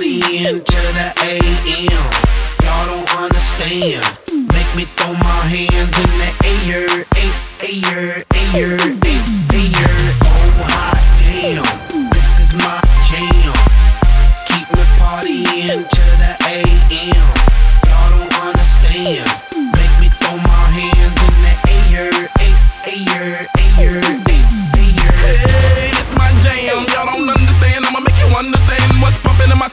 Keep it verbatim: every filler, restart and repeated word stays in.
P M to the A M. Y'all don't understand. Make me throw my hands in the air, air, air, air.